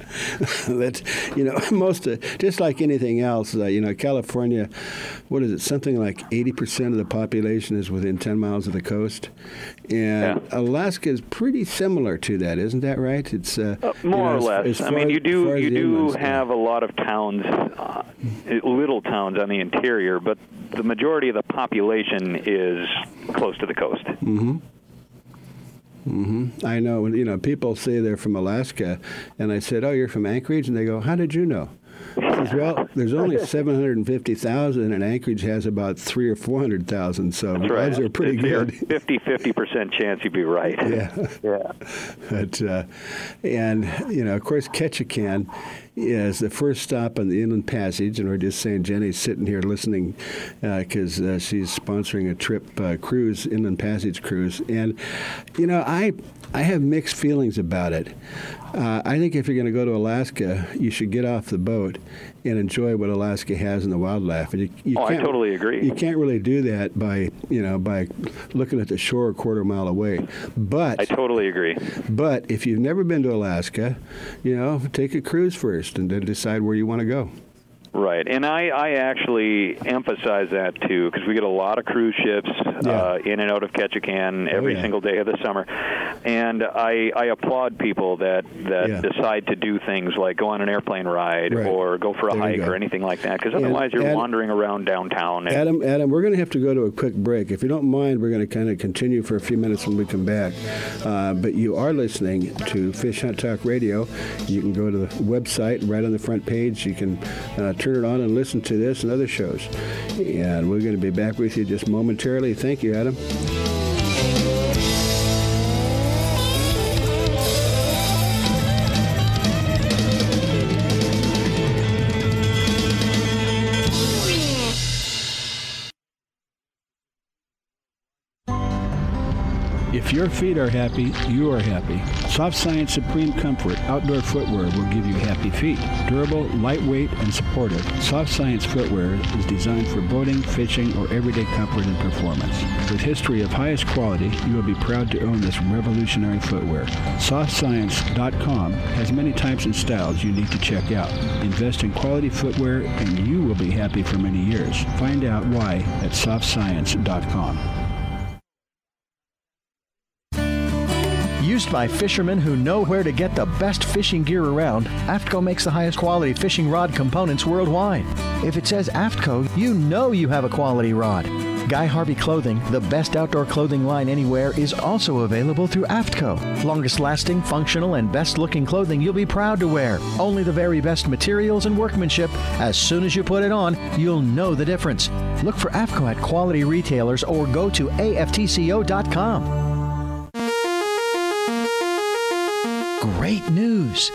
that, you know, most of, just like anything else, uh, you know, California, what is it, something like eighty percent of the population is within ten miles of the coast. And yeah. Alaska is pretty similar to that, isn't that right? It's uh, uh, more you know, or less. As, as I mean, you do you do have a lot of towns, uh, little towns on the interior, but the majority of the population is close to the coast. Mm-hmm. Mm-hmm. I know. You know, people say they're from Alaska, and I said, "Oh, you're from Anchorage," and they go, "How did you know?" I said, well, there's only seven hundred fifty thousand, and Anchorage has about three or four hundred thousand, so the right. odds are pretty it's good. fifty-fifty percent chance you'd be right. Yeah. Yeah. But, uh, and, you know, of course, Ketchikan is the first stop on the Inland Passage, and we're just saying Jenny's sitting here listening because uh, uh, she's sponsoring a trip uh, cruise, Inland Passage cruise. And, you know, I I have mixed feelings about it. Uh, I think if you're going to go to Alaska, you should get off the boat and enjoy what Alaska has in the wildlife. And you, you oh, can't, I totally agree. You can't really do that by, you know, by looking at the shore a quarter mile away. But I totally agree. But if you've never been to Alaska, you know, take a cruise first and then decide where you want to go. Right, and I, I actually emphasize that, too, because we get a lot of cruise ships yeah. uh, in and out of Ketchikan every oh, yeah. single day of the summer. And I, I applaud people that, that yeah. decide to do things like go on an airplane ride right. or go for a there hike or anything like that, because otherwise and you're Adam, wandering around downtown. And Adam, Adam, we're going to have to go to a quick break. If you don't mind, we're going to kind of continue for a few minutes when we come back. Uh, but you are listening to Fish Hunt Talk Radio. You can go to the website, right on the front page. You can uh, turn it on and listen to this and other shows. And we're going to be back with you just momentarily. Thank you, Adam. If your feet are happy, you are happy. Soft Science Supreme Comfort Outdoor Footwear will give you happy feet. Durable, lightweight, and supportive, Soft Science footwear is designed for boating, fishing, or everyday comfort and performance. With history of highest quality, you will be proud to own this revolutionary footwear. soft science dot com has many types and styles you need to check out. Invest in quality footwear, and you will be happy for many years. Find out why at soft science dot com. Used by fishermen who know where to get the best fishing gear around, AFTCO makes the highest quality fishing rod components worldwide. If it says AFTCO, you know you have a quality rod. Guy Harvey Clothing, the best outdoor clothing line anywhere, is also available through AFTCO. Longest lasting, functional, and best looking clothing you'll be proud to wear. Only the very best materials and workmanship. As soon as you put it on, you'll know the difference. Look for AFTCO at quality retailers or go to A F T C O dot com. Great news!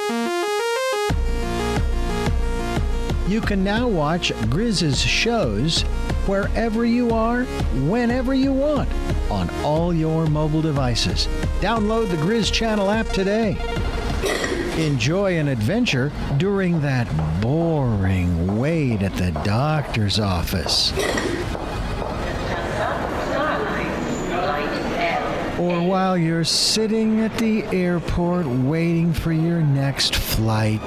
You can now watch Grizz's shows wherever you are, whenever you want, on all your mobile devices. Download the Grizz Channel app today. Enjoy an adventure during that boring wait at the doctor's office. Or while you're sitting at the airport waiting for your next flight.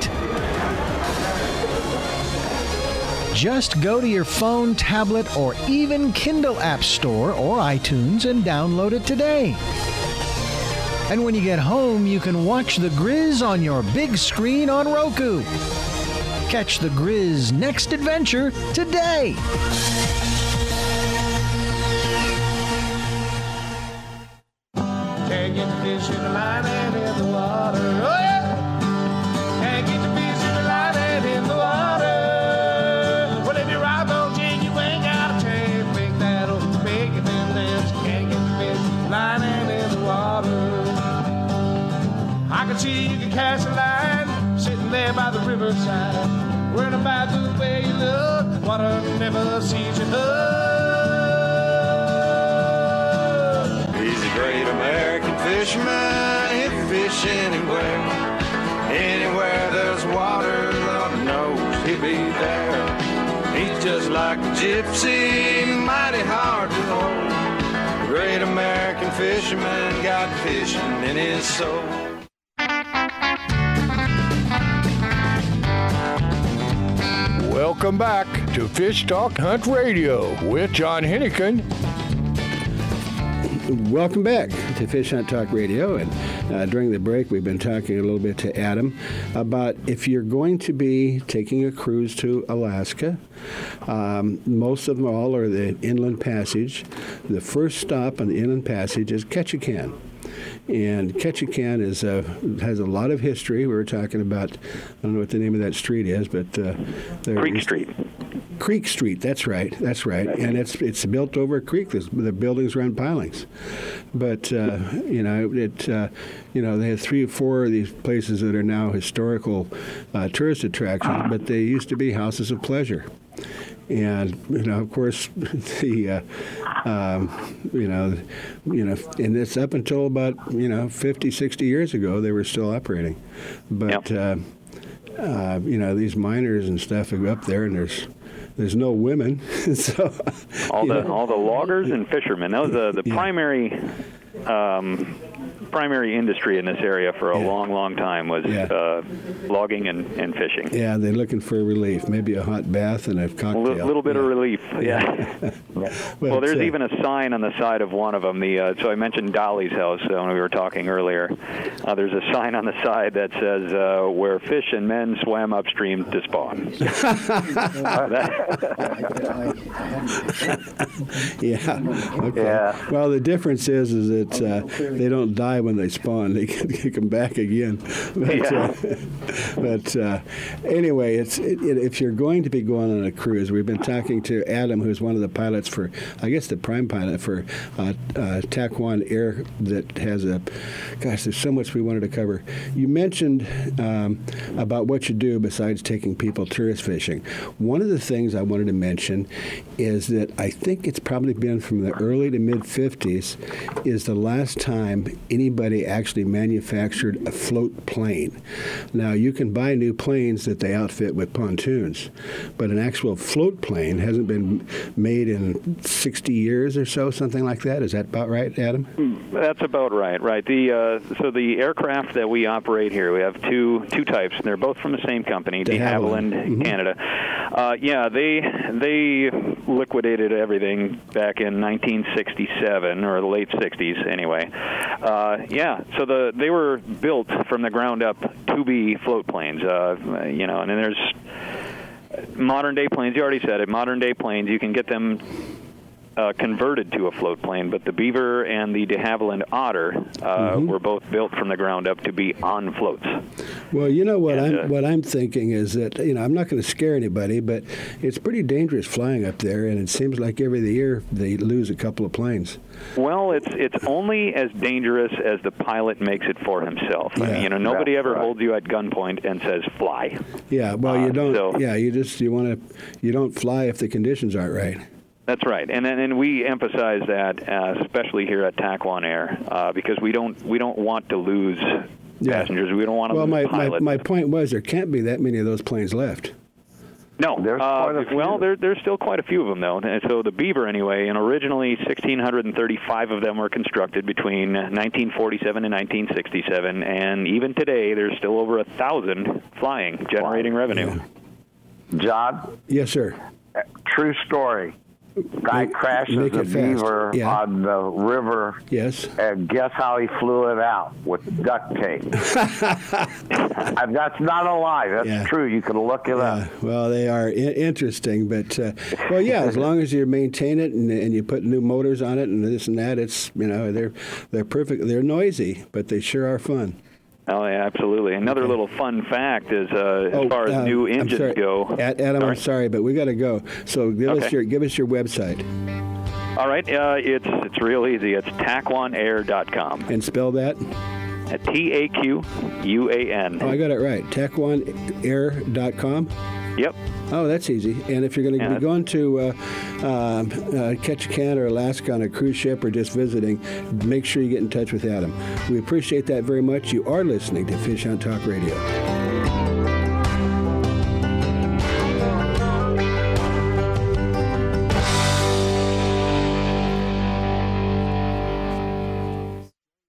Just go to your phone, tablet, or even Kindle App Store or iTunes and download it today. And when you get home, you can watch the Grizz on your big screen on Roku. Catch the Grizz next adventure today. Can't get the fish in the line and in the water. Oh yeah! Can't get the fish in the line and in the water. Well, if you ride no jig, you ain't got a chance. Make that old bacon and dance. Can't get the fish in the line and in the water. I can see you can cast a line sitting there by the riverside. Worrying about the way you look. Water never sees you hook. He's a great American fisherman, he'll fish anywhere. Anywhere there's water, Lord knows he'll be there. He's just like a gypsy, mighty hard to hold. The great American fisherman got fishing in his soul. Welcome back to Fish Talk Hunt Radio with John Hennigan. Welcome back to Fish Hunt Talk Radio. And uh, during the break, we've been talking a little bit to Adam about if you're going to be taking a cruise to Alaska. Um, most of them all are the Inland Passage. The first stop on the Inland Passage is Ketchikan. And Ketchikan is uh, has a lot of history. We were talking about, I don't know what the name of that street is, but uh, Creek Street. Creek Street. That's right. That's right. And it's it's built over a creek. There's, the buildings run pilings. But uh, you know, it uh, you know they have three or four of these places that are now historical uh, tourist attractions, but they used to be houses of pleasure. And you know, of course, the uh, um, you know, you know, and it's up until about you know fifty, sixty years ago they were still operating, but yep. uh, uh, you know these miners and stuff are up there, and there's there's no women, so all the know. all the loggers and fishermen. That was uh, the yeah. primary. Um, primary industry in this area for a yeah. long, long time was yeah. uh, logging and, and fishing. Yeah, they're looking for relief, maybe a hot bath and a cocktail. A little bit yeah. of relief, yeah. yeah. Well, there's uh, even a sign on the side of one of them. The uh, so I mentioned Dolly's house uh, when we were talking earlier. Uh, there's a sign on the side that says, uh, where fish and men swam upstream to spawn. yeah. Okay. Yeah. Well, the difference is, is that uh, they don't die when they spawn; they can come back again. But, yeah. uh, but uh, anyway, it's it, it, if you're going to be going on a cruise, we've been talking to Adam, who's one of the pilots for, I guess, the prime pilot for uh, uh, Taquan Air, that has a. Gosh, there's so much we wanted to cover. You mentioned um, about what you do besides taking people tourist fishing. One of the things I wanted to mention is that I think it's probably been from the early to mid fifties is the last time anybody actually manufactured a float plane. Now, you can buy new planes that they outfit with pontoons, but an actual float plane hasn't been made in sixty years or so, something like that. Is that about right, Adam? That's about right, right. The uh, so the aircraft that we operate here, we have two two types, and they're both from the same company, De Havilland, mm-hmm. Canada. Uh, yeah, they they liquidated everything back in nineteen sixty-seven, or the late sixties, anyway. Uh, yeah, so the they were built from the ground up to be float planes, uh, you know, and then there's modern day planes. You already said it. Modern day planes, you can get them Uh, converted to a float plane, but the Beaver and the de Havilland Otter uh, mm-hmm. were both built from the ground up to be on floats. Well, you know what and, I'm uh, what I'm thinking is that you know I'm not going to scare anybody, but it's pretty dangerous flying up there, and it seems like every year they lose a couple of planes. Well, it's it's only as dangerous as the pilot makes it for himself. Yeah. I mean, you know, nobody That's ever right. holds you at gunpoint and says fly. Yeah, well, Uh, you don't. so- yeah, you just you want to you don't fly if the conditions aren't right. That's right, and and, and we emphasize that, uh, especially here at Taquan Air, uh, because we don't we don't want to lose Yeah. passengers. We don't want to Well, lose my, my pilots. my point was there can't be that many of those planes left. No, There's uh, quite a few. well, there, there's still quite a few of them, though. And so the Beaver, anyway, and originally one thousand six hundred thirty-five of them were constructed between nineteen forty-seven and nineteen sixty-seven, and even today there's still over a thousand flying, generating revenue. John? Yes, sir. True story. Guy Make- crashes make a it fast. beaver Yeah. on the river. Yes. And guess how he flew it out? With duct tape. And that's not a lie. That's Yeah. true. You can look it Yeah, up. well, they are I- interesting, but uh, well, yeah, as long as you maintain it and, and you put new motors on it and this and that, it's you know they're they're perfect. They're noisy, but they sure are fun. Oh, yeah, absolutely. Another Okay. little fun fact is, uh, as Oh, far as uh, new I'm engines sorry. go. Ad- Adam, I'm sorry, but we got to go. So give us Okay. your give us your website All right, uh, it's it's real easy. It's taquan air dot com. and spell that. At T A Q U A N. Oh, I got it right. taquan air dot com. Yep. Oh, that's easy. And if you're going to Yeah. be going to uh, um, uh, Ketchikan or Alaska on a cruise ship or just visiting, make sure you get in touch with Adam. We appreciate that very much. You are listening to Fish Hunt Talk Radio.